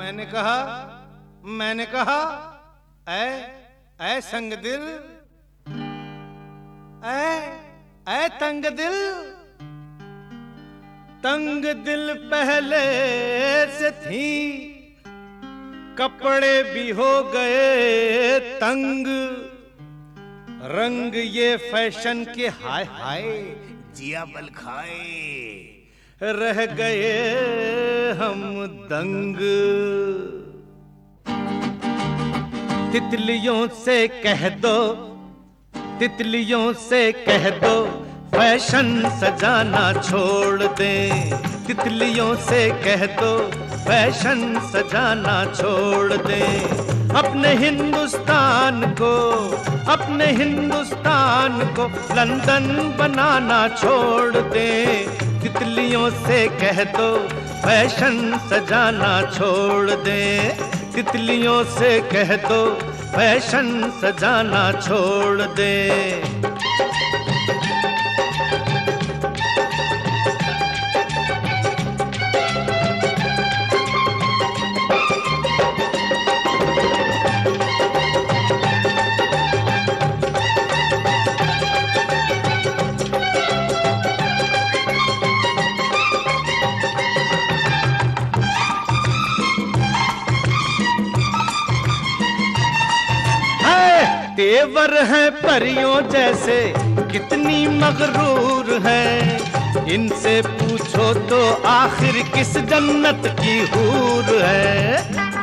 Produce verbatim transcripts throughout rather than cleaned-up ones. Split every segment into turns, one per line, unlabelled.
मैंने कहा मैंने कहा ऐ ऐ संग दिल, ऐ ऐ तंग दिल, तंग दिल पहले से थी, कपड़े भी हो गए तंग, रंग ये फैशन के हाय हाय जिया बल खाए, रह गए हम दंग। तितलियों से कह दो, तितलियों से कह दो फैशन सजाना छोड़ दे, तितलियों से कह दो फैशन सजाना छोड़ दे। अपने हिंदुस्तान को, अपने हिंदुस्तान को लंदन बनाना छोड़ दे, तितलियों से कह दो फैशन सजाना छोड़ दे, तितलियों से कह दो फैशन सजाना छोड़ दे। तेवर है परियों जैसे कितनी मगरूर है, इनसे पूछो तो आखिर किस जन्नत की हूर है।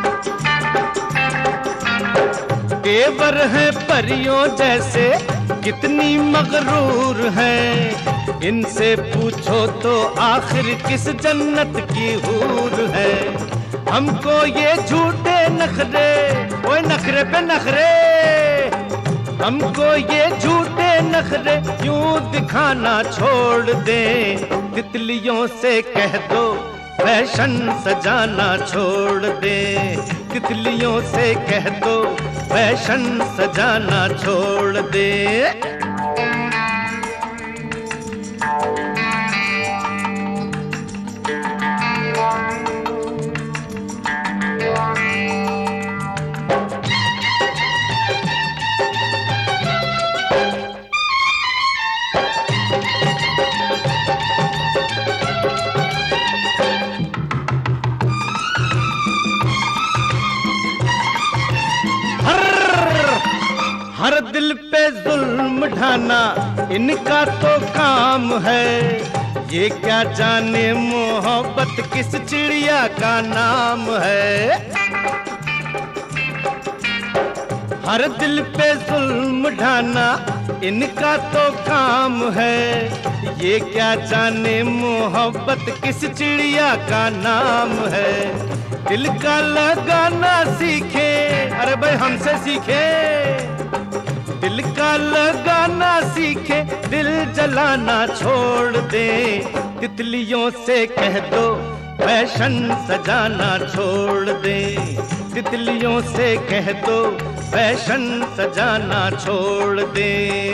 तेवर है परियों जैसे कितनी मगरूर है, इनसे पूछो तो आखिर किस जन्नत की हूर है। हमको ये झूठे नखरे, ओए नखरे पे नखरे, हमको ये झूठे नखरे यूं दिखाना छोड़ दे, तितलियों से कह दो फैशन सजाना छोड़ दे, तितलियों से कह दो फैशन सजाना छोड़ दे। हर दिल पे जुल्म ढाना इनका तो काम है, ये क्या जाने मोहब्बत किस चिड़िया का नाम है। हर दिल पे जुल्म ढाना इनका तो काम है, ये क्या जाने मोहब्बत किस चिड़िया का नाम है। दिल का लगाना सीखे, अरे भाई हमसे सीखे, दिल का लगाना सीखे, दिल जलाना छोड़ दे, तितलियों से कह दो फैशन सजाना छोड़ दे, तितलियों से कह दो फैशन सजाना छोड़ दे।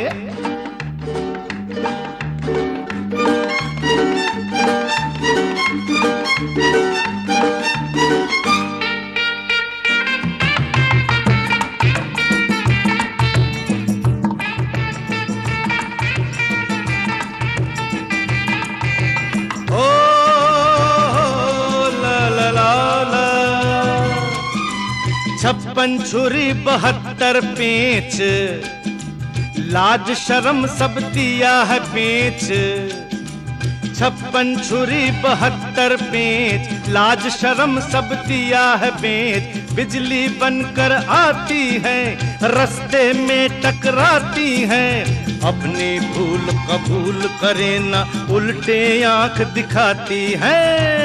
छप्पन छुरी बहत्तर पेच, लाज शर्म सब दिया है पेच। छप्पन छुरी बहत्तर पेच, लाज शर्म सब दिया है पेच। बिजली बनकर आती है, रास्ते में टकराती है, अपनी भूल कबूल करे ना, उल्टे आंख दिखाती है।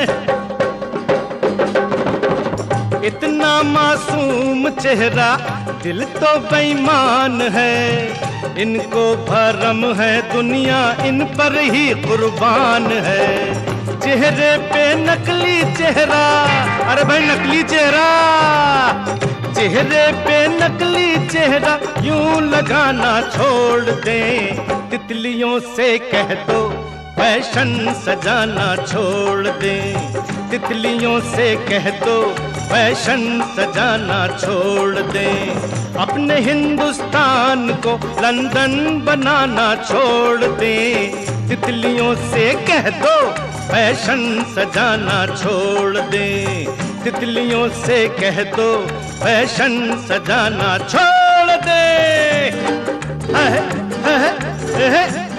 इतना मासूम चेहरा, दिल तो बेईमान है, इनको भरम है दुनिया इन पर ही कुर्बान है। चेहरे पे नकली चेहरा, अरे भाई नकली चेहरा, चेहरे पे नकली चेहरा यूं लगाना छोड़ दे, तितलियों से कह दो फैशन सजाना छोड़ दे, तितलियों से कह दो फैशन सजाना छोड़ दें, अपने हिंदुस्तान को लंदन बनाना छोड़ दें। तितलियों से कह दो फैशन सजाना छोड़ दें, तितलियों से कह दो फैशन सजाना छोड़ दें। है, है, है, है।